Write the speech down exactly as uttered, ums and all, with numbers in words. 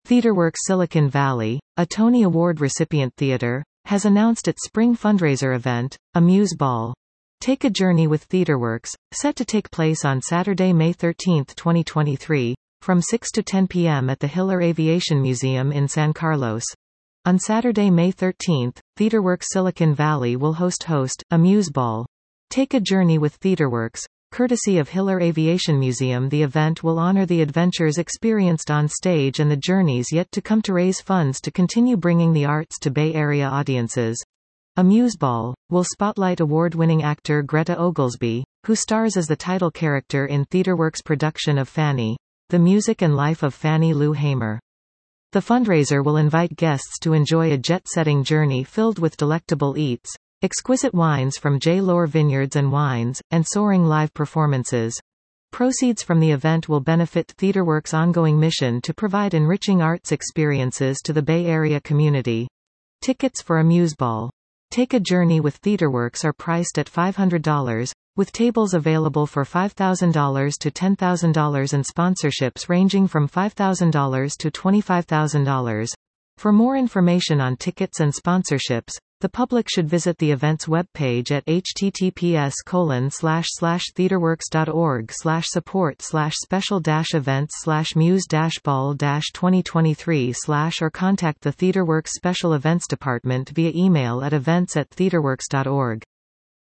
TheatreWorks Silicon Valley, a Tony Award recipient theater, has announced its spring fundraiser event, Amuse Ball. Take a Journey with TheatreWorks, set to take place on Saturday, May thirteenth, twenty twenty-three, from six to ten p m at the Hiller Aviation Museum in San Carlos. On Saturday, May thirteenth, TheatreWorks Silicon Valley will host host, Amuse Ball. Take a Journey with TheatreWorks. Courtesy of Hiller Aviation Museum, the event will honor the adventures experienced on stage and the journeys yet to come to raise funds to continue bringing the arts to Bay Area audiences. Amuse Ball will spotlight award-winning actor Greta Oglesby, who stars as the title character in TheatreWorks' production of Fanny, The Music and Life of Fannie Lou Hamer. The fundraiser will invite guests to enjoy a jet-setting journey filled with delectable eats, exquisite wines from J. Lohr Vineyards and Wines, and soaring live performances. Proceeds from the event will benefit TheatreWorks' ongoing mission to provide enriching arts experiences to the Bay Area community. Tickets for Amuse Ball. Take a Journey with TheatreWorks are priced at five hundred dollars, with tables available for five thousand dollars to ten thousand dollars and sponsorships ranging from five thousand dollars to twenty-five thousand dollars. For more information on tickets and sponsorships, the public should visit the event's webpage at h t t p s colon slash slash theatreworks dot org slash support slash special dash events slash muse dash ball dash twenty twenty-three slash or contact the TheatreWorks Special Events Department via email at events at theatreworks dot org.